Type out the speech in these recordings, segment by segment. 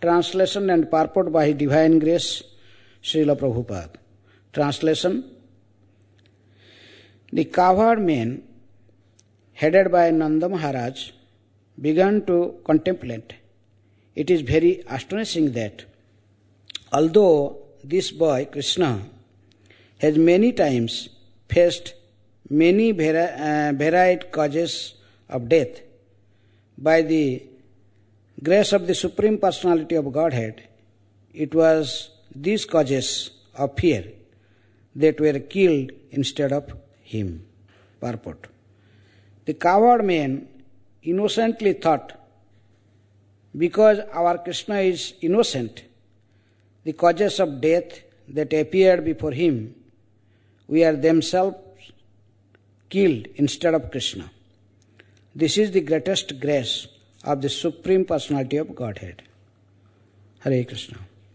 Translation and purport by His Divine Grace, Srila Prabhupada. Translation. The cowherd men, headed by Nanda Maharaj, began to contemplate. It is very astonishing that although this boy, Krishna, has many times faced many varied causes of death, by the grace of the Supreme Personality of Godhead, it was these causes of fear that were killed instead of him. Purport. The coward man innocently thought, because our Krishna is innocent, the causes of death that appeared before him, we are themselves killed instead of Krishna. This is the greatest grace of the Supreme Personality of Godhead. Hare Krishna.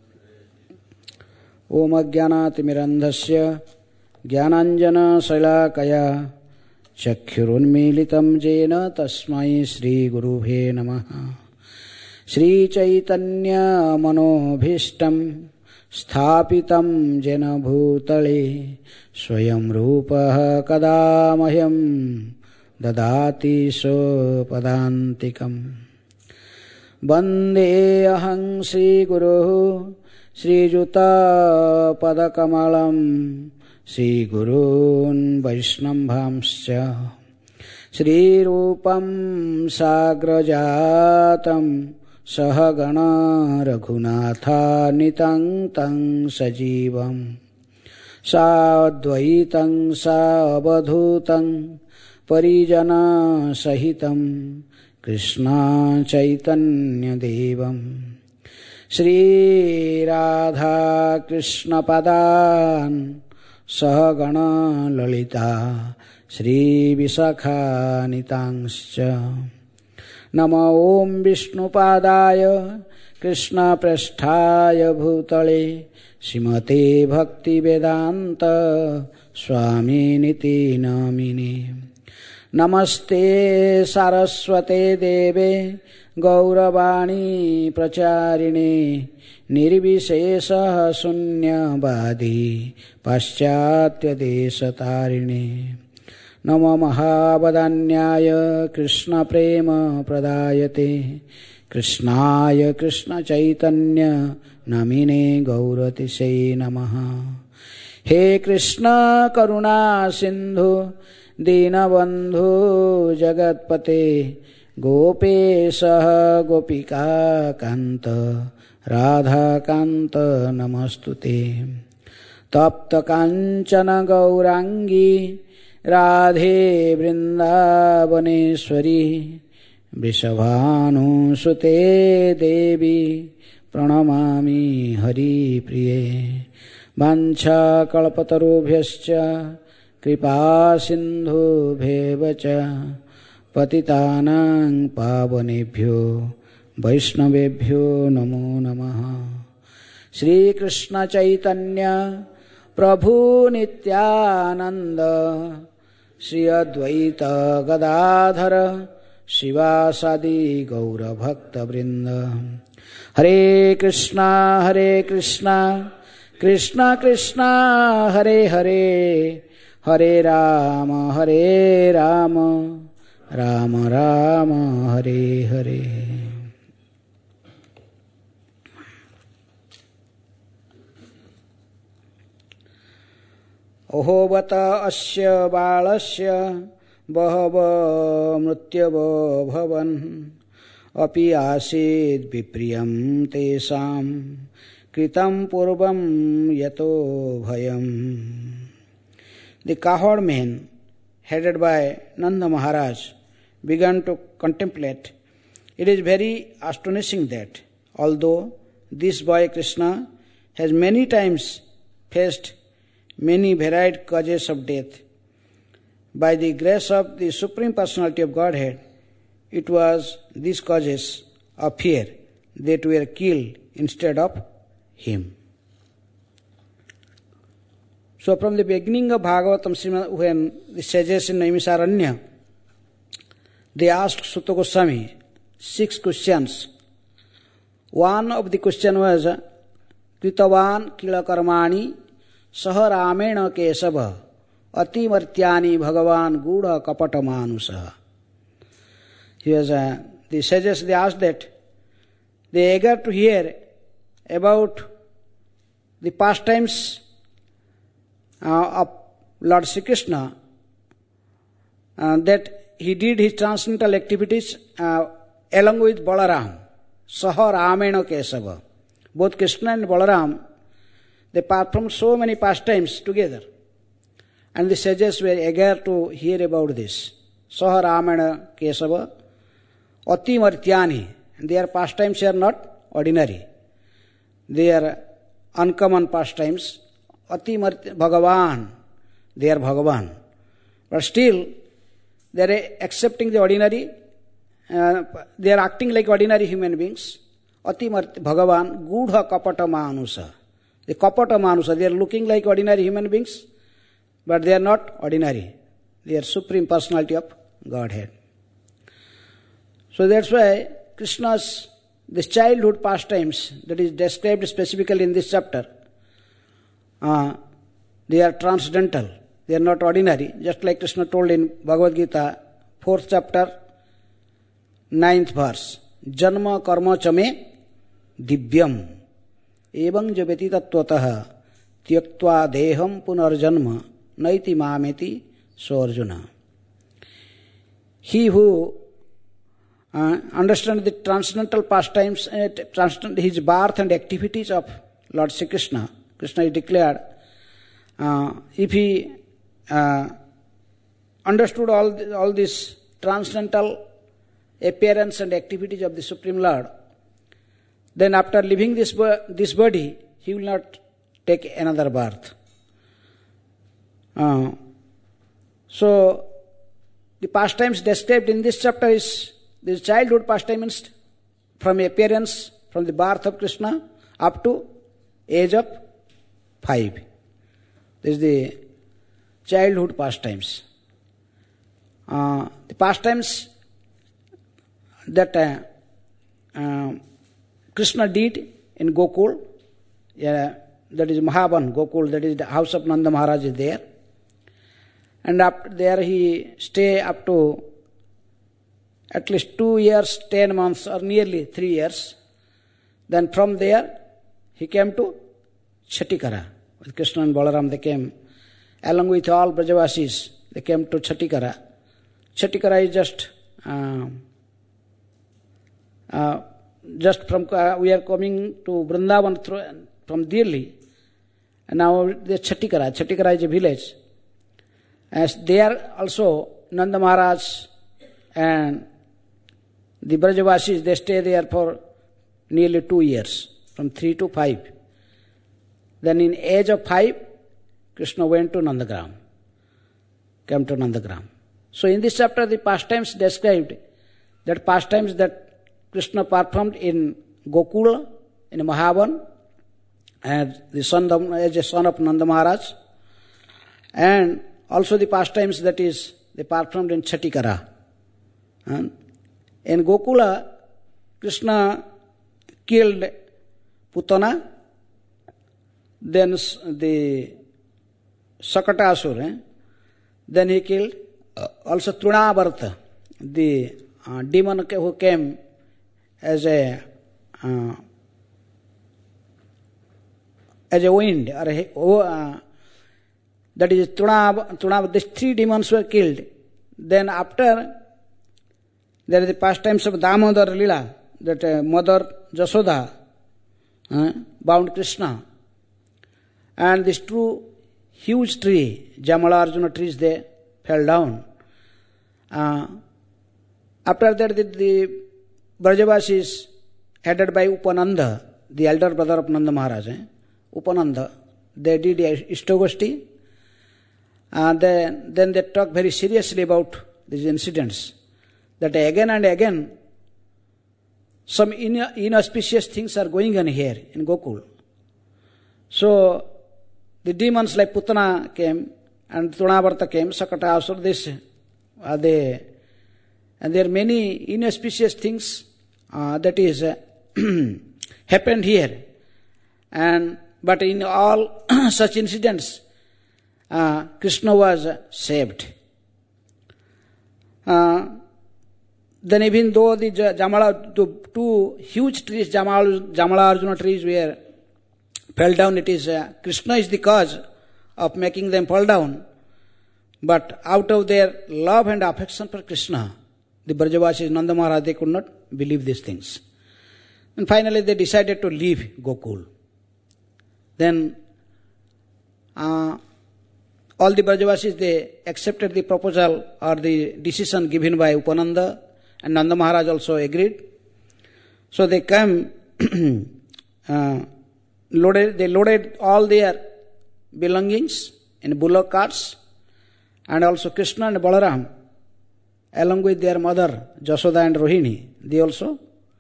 Om Ajnanatimirandhasya Jnananjana Shailakaya Chakshurunmilitam Jena Tasmai Shri Gurubhe Namaha. Shri Chaitanya Manobhishtam Sthapitam Jena Bhutale Swayam Rupaha Kadamahyam Dadati Sopadantikam. Vande Aham Shri Guru Shri Juta Padakamalam Shri Gurun Vaishnambhamscha Shri Rupam Sagrajatam Sahagana Raghunatha Nitang Tang Sajivam Sadvaitam Savadhutam Parijana Sahitam Krishna Chaitanya Devam Shri Radha Krishna Padan Sahagana Lalita Shri Visakha Nitangscha. Nama Om Vishnu Padaya Krishna Prasthaya Bhutale Srimate Bhakti Vedanta Swami Niti Namini. Namaste Saraswate Deve Gauravani Pracharine Nirvishesha Sunyavadi Paschatya Desatarine. Nama Mahavadanyaya Krishna Prema Pradayate Krishnaya Krishna Chaitanya Namine Gauratise Namaha. He Krishna Karuna Sindhu Dinabandhu Jagatpate Gopesha Gopika Kanta Radha Kanta Namastute. Tapta Kanchana Gaurangi Radhe Vrindavaneshwari Vrishabhanu Sute Devi Pranamami Hari Priye. Vancha Kalpatarubhyascha Kripa Sindhu Bhevacha Patitanang Pavanebhyo Vaishnavebhyo Namo Namaha. Shri Krishna Chaitanya Prabhu Nityananda Shri Advaita Gadadhara Shivasadi Gaura Bhakta Vrinda. Hare Krishna Krishna Krishna Hare Hare Hare Rama Rama Rama Hare Hare. Ohovata asya balasya bahava mrutyavo bhavan api asid vipriyam tesam kritam purvam yato bhayam. The cowherd men, headed by Nanda Maharaj, began to contemplate. It is very astonishing that although this boy Krishna has many times faced many varied causes of death, by the grace of the Supreme Personality of Godhead, it was these causes of fear that were killed instead of him. So from the beginning of Bhagavatam, when the sages in Naimisaranya, they asked Sutta Goswami 6 questions. One of the question was, Kritavan kila karmani saha ramena kesava ati martyani bhagavan gudha kapata manusa. The sages, they asked that, they eager to hear about the pastimes of Lord Sri Krishna, that he did his transcendental activities along with Balaram, Saha Ramena Kesava. Both Krishna and Balaram, they performed so many pastimes together. And the sages were eager to hear about this. Saha Ramena Kesava, Ati Martyani. Their pastimes are not ordinary. They are uncommon pastimes. Ati Bhagavan. They are Bhagavan. But still, they are accepting the ordinary. They are acting like ordinary human beings. Ati Bhagavan Gudha Kapata Manusa. The Kapata Manusa, they are looking like ordinary human beings, but they are not ordinary. They are Supreme Personality of Godhead. So that's why Krishna's this childhood pastimes that is described specifically in this chapter, they are transcendental. They are not ordinary. Just like Krishna told in Bhagavad Gita, 4th chapter, 9th verse. Janma karma chame divyam evang javati tattvataha tyaktva deham punarjanma naiti mameti so Arjuna. He who understands the transcendental pastimes, his birth and activities of Lord Sri Krishna, Krishna is declared, if he understood all this transcendental appearance and activities of the Supreme Lord, then after leaving this body, he will not take another birth. So, the pastimes described in this chapter is this childhood pastimes from appearance, from the birth of Krishna up to age of 5. This is the childhood pastimes. The pastimes that Krishna did in Gokul, that is Mahaban, Gokul, that is the house of Nanda Maharaj is there. And up there he stay up to at least 2 years, 10 months or nearly 3 years. Then from there he came to Chatikara. With Krishna and Balaram they came along with all Brajavasis. They came to Chatikara. Chatikara is just from, we are coming to Vrindavan from Delhi. And now the Chatikara. Chatikara is a village. As there also Nanda Maharaj and the Brajavasis, they stay there for nearly 2 years, from 3 to 5. Then in age of 5, Krishna went to Nandagram, came to Nandagram. So in this chapter the pastimes described, that pastimes that Krishna performed in Gokula, in Mahavan, as a son of Nanda Maharaj, and also the pastimes that is they performed in Chatikara. In Gokula, Krishna killed Putana, then the Sakatasur, then he killed also Trunavarta, the demon who came as a wind, or that is Truna, these 3 demons were killed. Then after, there is the pastimes of Damodar Lila, that Mother Jasoda bound Krishna. And this huge tree, Jamalarjuna trees, they fell down. After that, the Brajavasis, headed by Upananda, the elder brother of Nanda Maharaj, Upananda, they did Ishtogoshti. Then they talk very seriously about these incidents, that again and again some inauspicious things are going on here in Gokul. So the demons like Putana came and Trunavarta came, Sakatasur, this, and there are many inauspicious things, that is happened here. But in all such incidents, Krishna was saved. Then even though the two huge trees, Jamala Arjuna trees fell down, it is Krishna is the cause of making them fall down. But out of their love and affection for Krishna, the Brajavasis, Nanda Maharaj, they could not believe these things. And finally they decided to leave Gokul. Then all the Brajavasis, they accepted the proposal or the decision given by Upananda, and Nanda Maharaj also agreed. So they came, they loaded all their belongings in bullock carts, and also Krishna and Balaram, along with their mother Jasoda and Rohini, they also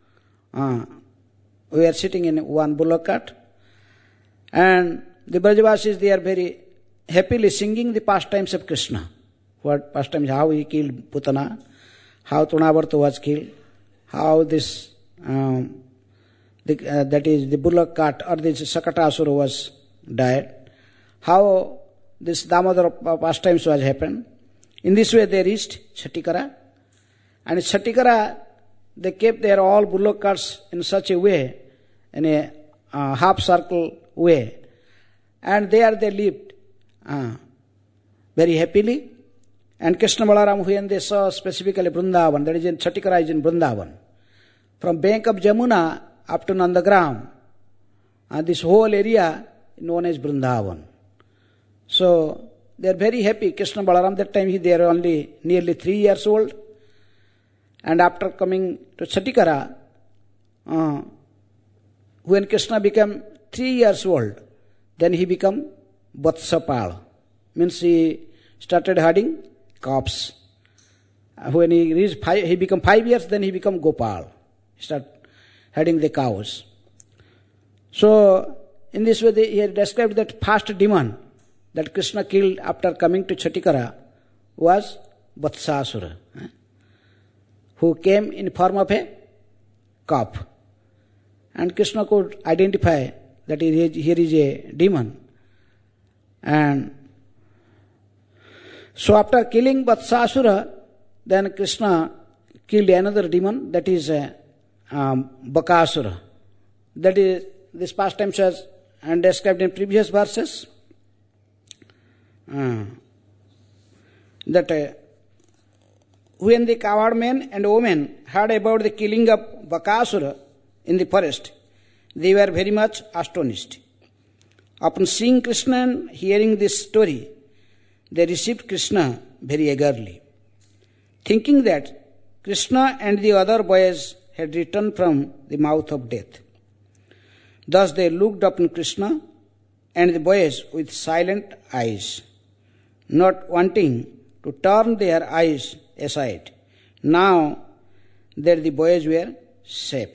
were sitting in one bullock cart. And the Brajavasis, they are very happily singing the pastimes of Krishna. What pastimes? How he killed Putana, how Trinavarta was killed, how this that is the bullock cart or this Sakatasura was died, how this Damodara pastimes was happened. In this way they reached Chatikara, and in Chatikara they kept their all bullock carts in such a way, in a half circle way, and there they lived very happily. And Krishna Balaram, when they saw specifically Vrindavan, that is in Chatikara is in Vrindavan, from bank of Jamuna up to Nandagram, this whole area known as Vrindavan. So they are very happy. Krishna Balaram, that time they are only nearly 3 years old, and after coming to Chatikara, when Krishna became 3 years old, then he became Vatsapal, means he started herding calves. When he reached he became 5 years, then he became Gopal. He started herding the cows. So in this way he had described that first demon that Krishna killed after coming to Chatikara was Vatsasura, who came in form of a calf. And Krishna could identify that here is a demon. And so after killing Vatsasura, then Krishna killed another demon, that is Bakasura. That is, this pastime was and described in previous verses. That when the cowherd men and women heard about the killing of Bakasura in the forest, they were very much astonished. Upon seeing Krishna and hearing this story, they received Krishna very eagerly, thinking that Krishna and the other boys had returned from the mouth of death. Thus they looked upon Krishna and the boys with silent eyes, not wanting to turn their eyes aside, now that the boys were safe.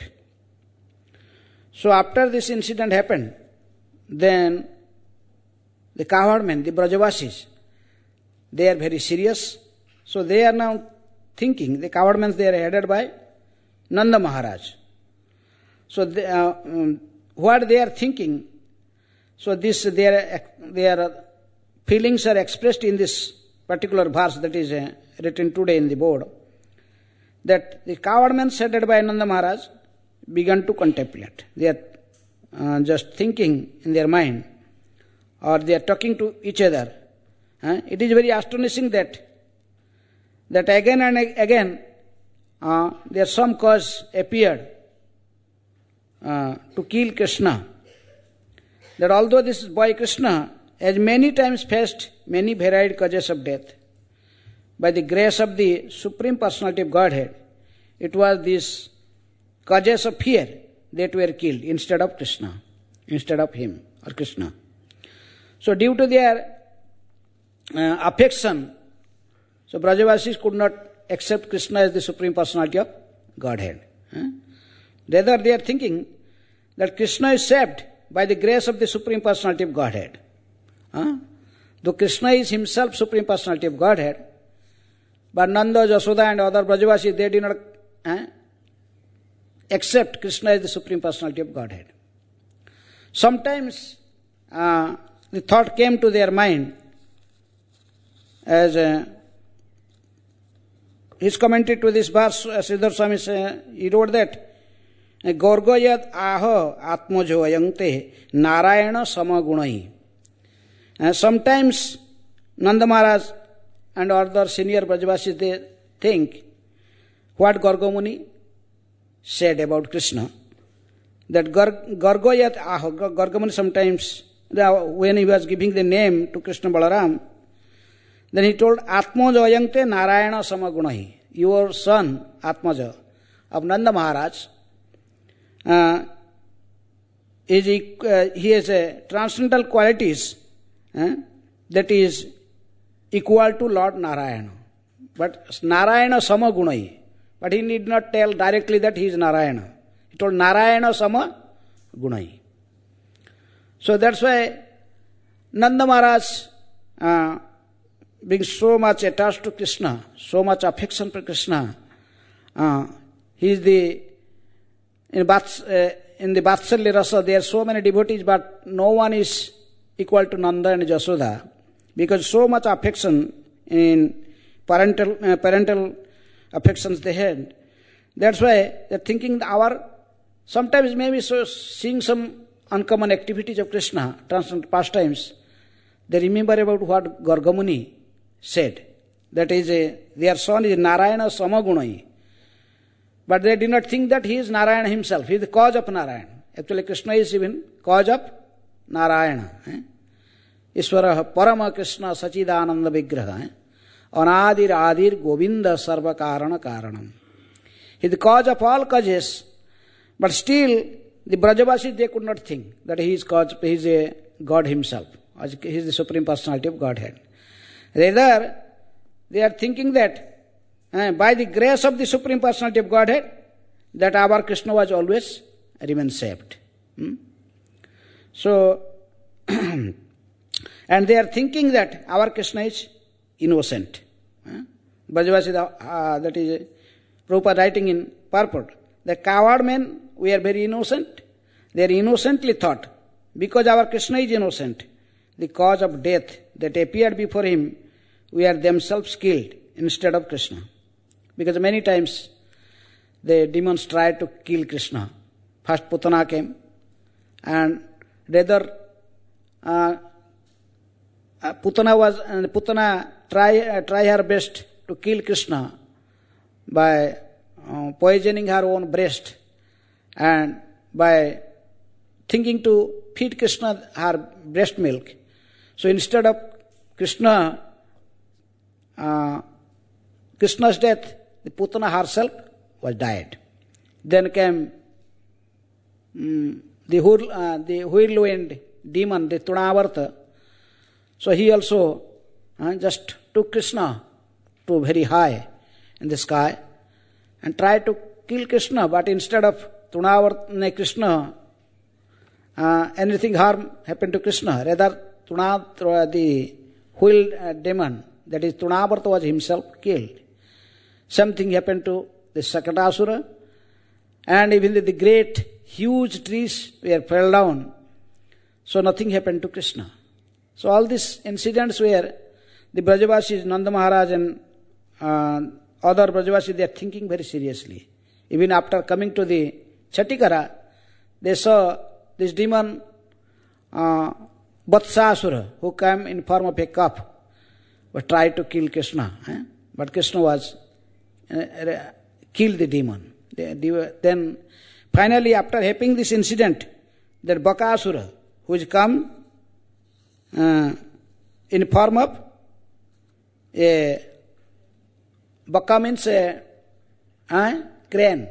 So after this incident happened, then the cowherd men, the Brajavasis, they are very serious. So they are now thinking, the cowherd men, they are headed by Nanda Maharaj. So what they are thinking, so this their feelings are expressed in this particular verse that is written today in the board, that the cowherd men headed by Nanda Maharaj began to contemplate. They are just thinking in their mind, or they are talking to each other. It is very astonishing that again and again there some cause appeared to kill Krishna. That although this boy Krishna has many times faced many varied causes of death, by the grace of the Supreme Personality of Godhead, it was these causes of fear that were killed instead of Krishna, instead of him or Krishna. So due to their affection, so Brajavasis could not accept Krishna as the Supreme Personality of Godhead. Rather they are thinking that Krishna is saved by the grace of the Supreme Personality of Godhead. Though Krishna is himself Supreme Personality of Godhead, but Nanda, Jasoda and other Brajavasis, they did not accept Krishna as the Supreme Personality of Godhead. Sometimes the thought came to their mind as his commentary to this verse, Sridhar Swami, he wrote that Gorgoyat aho atmojo ayante narayana samagunai. Sometimes Nanda Maharaj and other senior Brajavasis, they think what Gargamuni said about Krishna. That Gargoyat aho, Gargamuni sometimes, when he was giving the name to Krishna Balaram, then he told Atmaja ayante Narayana samagunahi. Your son, Atmaja, of Nanda Maharaj, he has a transcendental qualities that is equal to Lord Narayana. But Narayana samagunai. But he need not tell directly that he is Narayana. He told Narayana samagunai. So that's why Nanda Maharaj, being so much attached to Krishna, so much affection for Krishna, he is in the Vatsalya Rasa, there are so many devotees, but no one is equal to Nanda and Jasoda, because so much affection in parental affections they had. That's why they're thinking sometimes maybe seeing some uncommon activities of Krishna, transcendental pastimes, they remember about what Gargamuni said. That is, their son is Narayana Samagunai. But they did not think that he is Narayana himself. He is the cause of Narayana. Actually, Krishna is even cause of Narayana. Iswara Parama Krishna Sachidananda Vigraha. Anadir Adir Govinda Sarva Karana Karanam. He is the cause of all causes. But still, the Brajavasis, they could not think that he is a God himself. He is the Supreme Personality of Godhead. Rather, they are thinking that by the grace of the Supreme Personality of Godhead, that our Krishna was always remained saved. So, and they are thinking that our Krishna is innocent. Brajavasi, that is Prabhupada writing in purport. The coward men, we are very innocent. They are innocently thought. Because our Krishna is innocent, the cause of death that appeared before him, we are themselves killed instead of Krishna. Because many times the demons tried to kill Krishna. First Putana came, and rather Putana try her best to kill Krishna by poisoning her own breast and by thinking to feed Krishna her breast milk. So instead of Krishna's death, the Putana herself was died. Then came the whirlwind demon, the Tunavarta. So he also just took Krishna to very high in the sky and tried to kill Krishna, but instead of Krishna, anything harm happened to Krishna. Rather, the wheel demon, that is Tunavarta, was himself killed. Something happened to the Sakatasura, and even the great, huge trees were fell down. So nothing happened to Krishna. So all these incidents where the Brajavasis, Nanda Maharaj and other Brajavasis, they are thinking very seriously. Even after coming to the Chatikara, they saw this demon Vatsasura, who came in form of a calf, but tried to kill Krishna. But Krishna was killed the demon. Then finally, after happening this incident, that Bakasura, who is come in form of a Baka means a crane.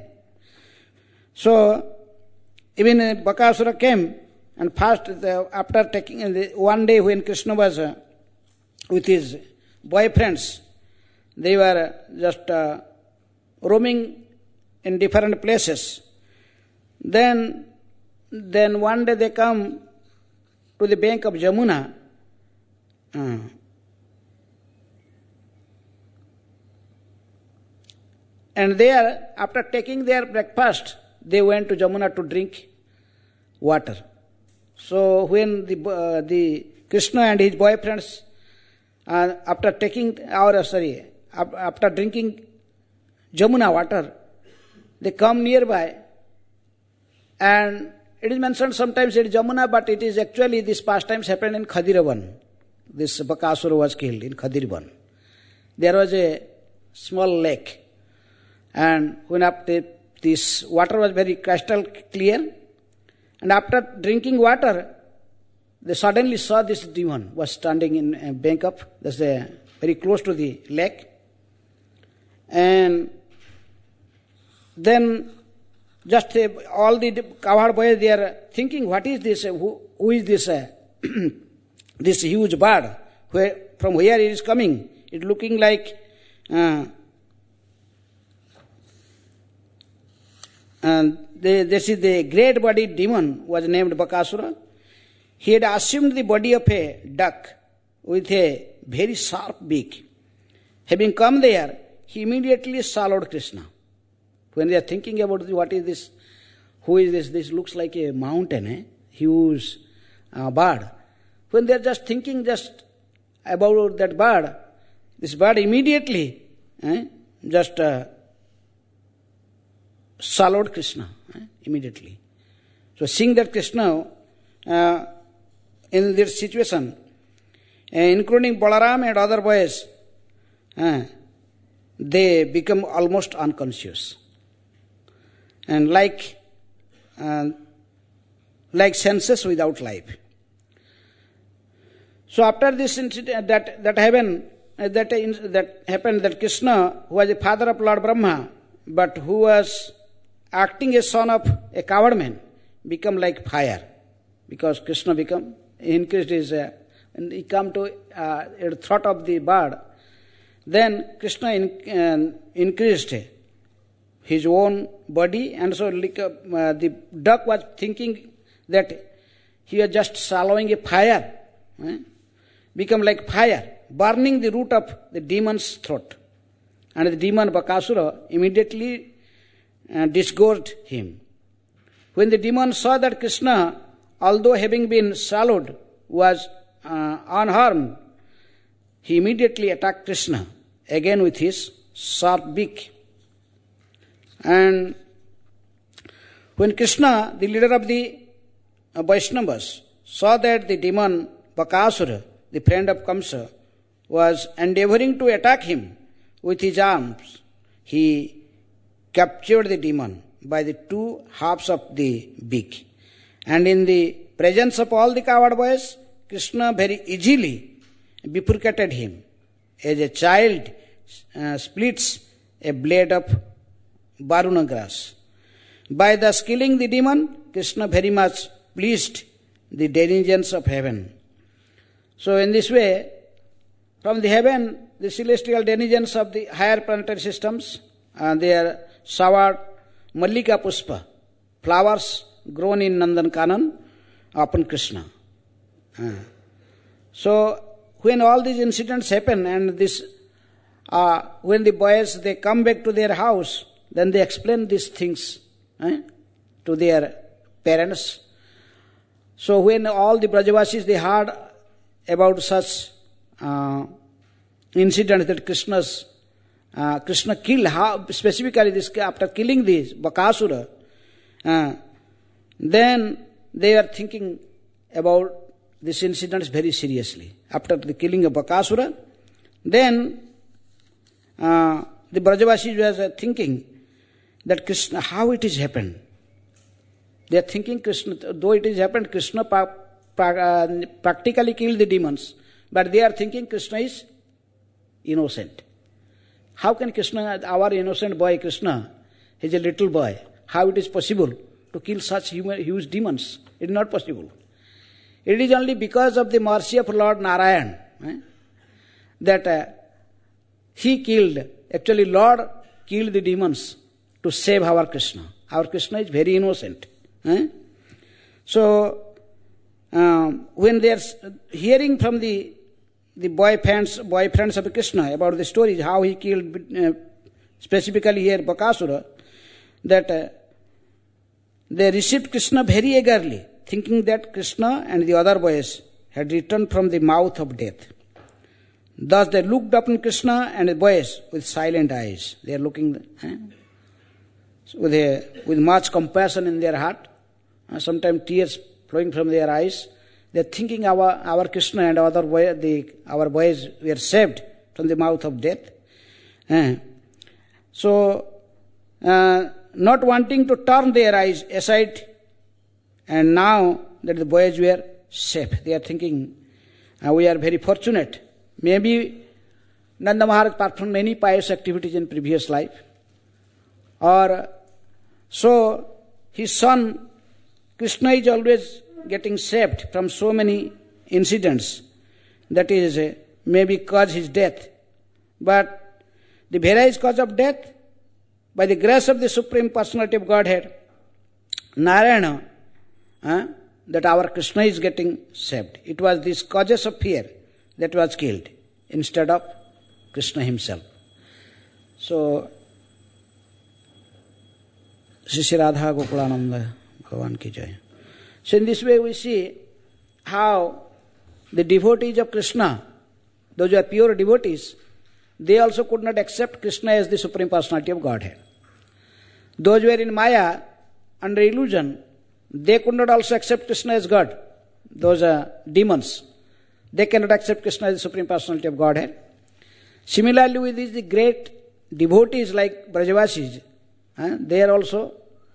So even Bakasura came, and first after taking one day when Krishna was with his boyfriends, they were just roaming in different places. Then one day they come to the bank of Jamuna. And there, after taking their breakfast, they went to Jamuna to drink water. So when the Krishna and his boyfriends, after drinking Jamuna water, they come nearby, and it is mentioned sometimes it is Jamuna, but it is actually this pastimes happened in Khadiravan. This Bakasura was killed in Khadiravan. There was a small lake, and when this water was very crystal clear, and after drinking water, they suddenly saw this demon was standing in a bank up, that's very close to the lake, and then just all the cowherd boys, they are thinking, what is this? Who is this? This huge bird? From where it is coming? It looking like this is the great bodied demon was named Bakasura. He had assumed the body of a duck with a very sharp beak. Having come there, he immediately swallowed Krishna. When they are thinking about what is this, who is this? This looks like a mountain, huge bird. When they are just thinking about that bird, this bird immediately swallowed Krishna immediately. So seeing that Krishna in this situation, including Balaram and other boys, they become almost unconscious. And like senses without life. So after this incident that happened, that Krishna, who was the father of Lord Brahma, but who was acting as son of a coward man, become like fire, because Krishna increased his, and he come to a throat of the bird. Then Krishna increased his own body, and so the duck was thinking that he was just swallowing a fire, become like fire, burning the root of the demon's throat. And the demon Bakasura immediately disgorged him. When the demon saw that Krishna, although having been swallowed, was unharmed, he immediately attacked Krishna, again with his sharp beak. And when Krishna, the leader of the Vaishnavas, saw that the demon Bakasura, the friend of Kamsa, was endeavoring to attack him with his arms, he captured the demon by the two halves of the beak. And in the presence of all the cowherd boys, Krishna very easily bifurcated him, as a child splits a blade of Varuna grass. By thus killing the demon, Krishna very much pleased the denizens of heaven. So in this way, from the heaven, the celestial denizens of the higher planetary systems, they are showered Mallika Puspa, flowers grown in Nandan Kanan upon Krishna. So when all these incidents happen, and this, when the boys, they come back to their house, then they explain these things to their parents. So when all the Brajavasis, they heard about such incidents that Krishna killed, how specifically this, after killing this Bakasura, then they are thinking about this incident very seriously. After the killing of Bakasura, then the Brajavasis were thinking that Krishna, how it has happened. They are thinking Krishna, though it has happened, Krishna practically killed the demons, but they are thinking Krishna is innocent. How can Krishna, our innocent boy Krishna, he is a little boy, how it is possible to kill such huge demons? It is not possible. It is only because of the mercy of Lord Narayan that he killed, actually Lord killed the demons to save our Krishna. Our Krishna is very innocent. So, when they are hearing from the boyfriends of Krishna about the stories, how he killed, specifically here Bakasura, that they received Krishna very eagerly, thinking that Krishna and the other boys had returned from the mouth of death. Thus they looked upon Krishna and the boys with silent eyes. They are looking with much compassion in their heart, sometimes tears flowing from their eyes. They are thinking our Krishna and our boys were saved from the mouth of death. So, not wanting to turn their eyes aside, and now that the boys were safe, they are thinking, we are very fortunate. Maybe Nanda Maharaj performed many pious activities in previous life, or so his son Krishna is always getting saved from so many incidents, that is maybe cause his death. But the various cause of death, by the grace of the Supreme Personality of Godhead, Narayana, that our Krishna is getting saved. It was these causes of fear that was killed instead of Krishna himself. So, Shri Radha Gokulananda Bhagavan ki jai. So in this way we see how the devotees of Krishna, those who are pure devotees, they also could not accept Krishna as the Supreme Personality of Godhead. Those who were in Maya, under illusion, they could not also accept Krishna as God. Those are demons. They cannot accept Krishna as the Supreme Personality of Godhead. Similarly with these the great devotees like Brajavasis, they are also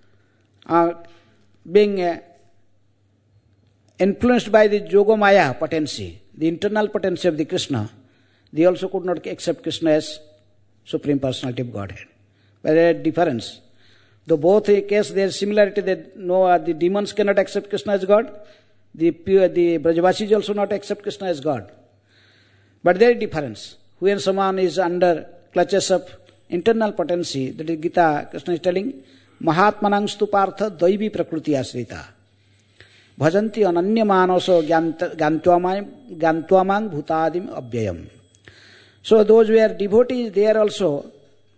being influenced by the Yogamaya potency, the internal potency of the Krishna. They also could not accept Krishna as Supreme Personality of Godhead. But there is a difference. Though both cases there is similarity, that no, the demons cannot accept Krishna as God, the Brajavasis also not accept Krishna as God. But there is difference. When someone is under clutches of internal potency, that is Gita, Krishna is telling, Mahatmanang stu partha daivi prakriti asrita. Bhajanti ananya manaso gantwamang bhutadim abhyayam. So those who are devotees, they are also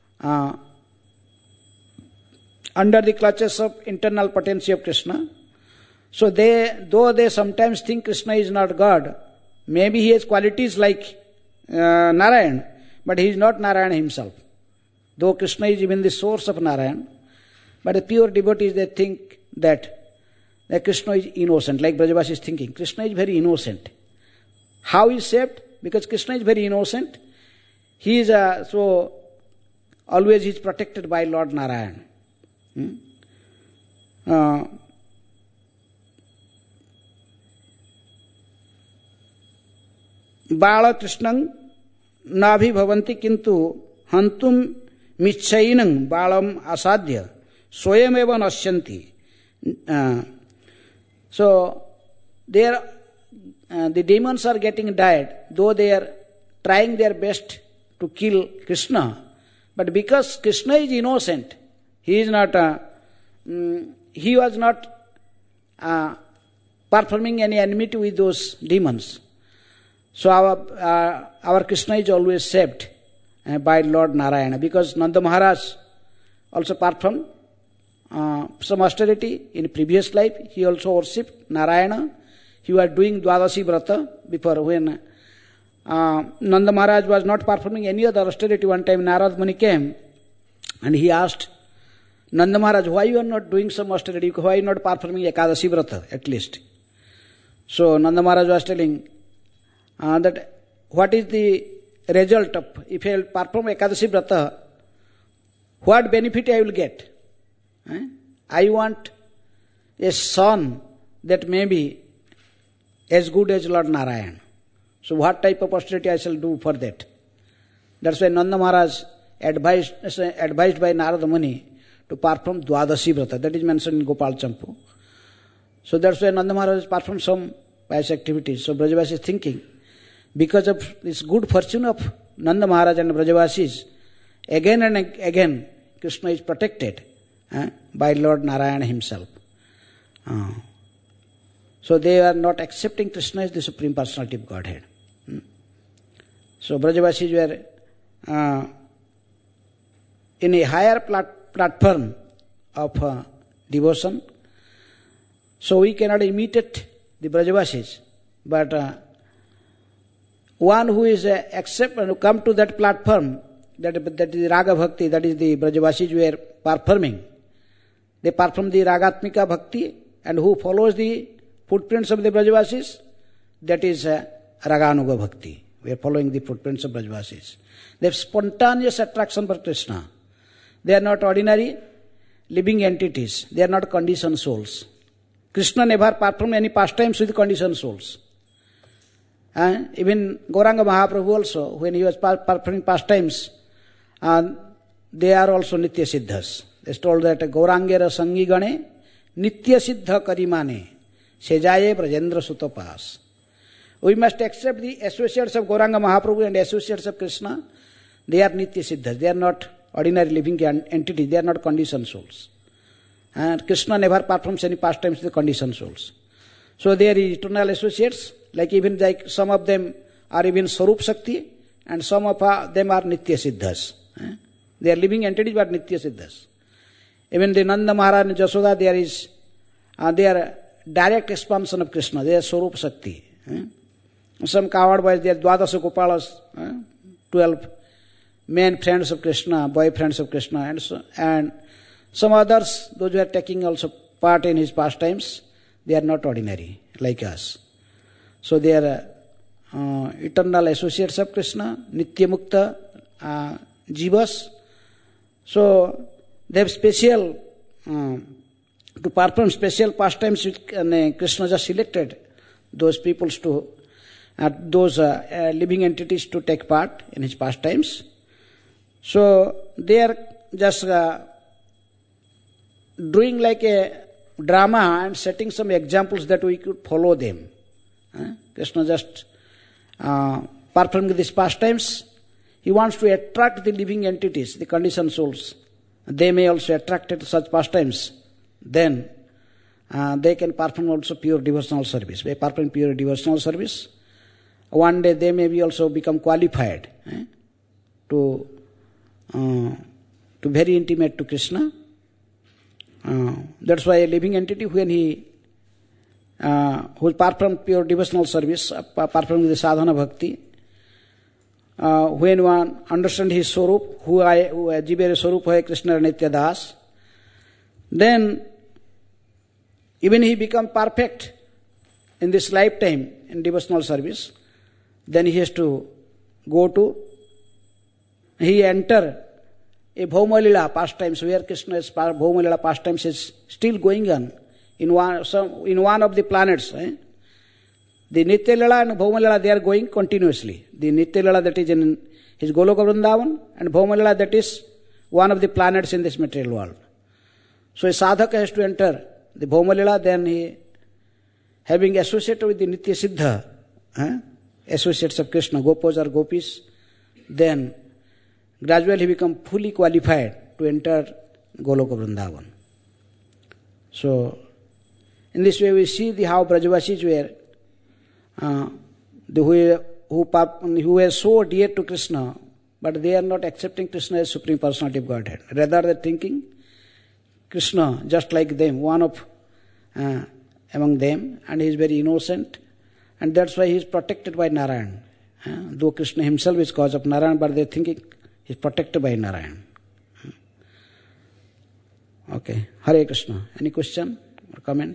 under the clutches of internal potency of Krishna. So though they sometimes think Krishna is not God, maybe he has qualities like Narayan, but he is not Narayan himself. Though Krishna is even the source of Narayan, but the pure devotees, they think that Krishna is innocent, like Brajavasi is thinking. Krishna is very innocent. How he is saved? Because Krishna is very innocent. He is so always he is protected by Lord Narayan. Bala Krishnang Nabhi Bhavanti Kintu Hantum Michainang Balam Asadhya Swayameva Nasyanti. So the demons are getting died, though they are trying their best to kill Krishna. But because Krishna is innocent, he was not performing any enmity with those demons. So our Krishna is always saved by Lord Narayana, because Nanda Maharaj also performed some austerity in previous life. He also worshipped Narayana. He was doing Dwadasi Vrata before, when Nanda Maharaj was not performing any other austerity. One time Narad Muni came and he asked Nanda Maharaj, why you are not doing some austerity? Why you are not performing Ekadasi Vrata at least? So Nanda Maharaj was telling that what is the result of, if I will perform Ekadasi Vrata, what benefit I will get? I want a son that may be as good as Lord Narayan. So what type of austerity I shall do for that? That's why Nanda Maharaj advised by Narada Muni to perform Dwadasi Vrata. That is mentioned in Gopal Champu. So that's why Nanda Maharaj performed some pious activities. So Brajavasi is thinking, because of this good fortune of Nanda Maharaj and Brajavasis, again and again Krishna is protected by Lord Narayana himself. So they are not accepting Krishna as the Supreme Personality of Godhead. So Brajavasis were in a higher platform of devotion, So we cannot imitate the Brajavasis. But one who is come to that platform, that is Raga Bhakti, that is the Brajavasis were performing. They perform the Ragatmika Bhakti, and who follows the footprints of the Brajavasis, that is Raganuga Bhakti. We are following the footprints of Brajavasis. They have spontaneous attraction for Krishna. They are not ordinary living entities. They are not conditioned souls. Krishna never performed any pastimes with conditioned souls. Even Gauranga Mahaprabhu also, when he was performing pastimes, they are also Nitya Siddhas. They told that Gaurangera Sangi Gane Nitya Siddha Karimane Sejaye Brajendra Sutapas. We must accept the associates of Gauranga Mahaprabhu and associates of Krishna. They are Nitya Siddhas. They are not ordinary living entities. They are not conditioned souls. And Krishna never performs any pastimes with conditioned souls. So they are eternal associates. Like some of them are even Sarup Shakti, and some of them are Nitya Siddhas. They are living entities but Nitya Siddhas. Even the Nanda Maharaj and Jasoda, they are direct expansion of Krishna. They are Sarup Shakti. Some coward boys, they are Dwadasa Gopalas, 12 men friends of Krishna, boyfriends of Krishna, and some others, those who are taking also part in his pastimes, they are not ordinary like us. So they are eternal associates of Krishna, Nitya Mukta Jivas. So they have special, to perform special pastimes which Krishna just selected those peoples to, those living entities to take part in his pastimes. So they are just doing like a drama and setting some examples that we could follow them. Krishna just performing these pastimes. He wants to attract the living entities, the conditioned souls. They may also attract to such pastimes. Then they can perform also pure devotional service. By performing pure devotional service, one day they may be also become qualified to very intimate to Krishna. That's why a living entity, when he who perform pure devotional service, performing the sadhana bhakti, when one understands his swarup, who jivere swarup hai Krishna Nitya Das, then even he become perfect in this lifetime in devotional service, then he has to he enter a Bhaumalila pastimes, where Krishna's Bhaumalila pastimes is still going on in one of the planets. The Nitya Lila and Bhaumalila, they are going continuously. The Nitya Lila that is in his Goloka Vrindavan, and Bhaumalila that is one of the planets in this material world. So a sadhaka has to enter the Bhaumalila, then he, having associated with the Nitya Siddha, associates of Krishna, Gopas or Gopis, then gradually he becomes fully qualified to enter Goloka Vrindavan. So, in this way we see how Brajavasis were, who were so dear to Krishna, but they are not accepting Krishna as Supreme Personality of Godhead. Rather they are thinking Krishna just like them, one of among them, and he is very innocent, and that's why he is protected by Narayan. Though Krishna himself is cause of Narayan, but they are thinking he is protected by Narayan. Okay. Hare Krishna. Any question or comment?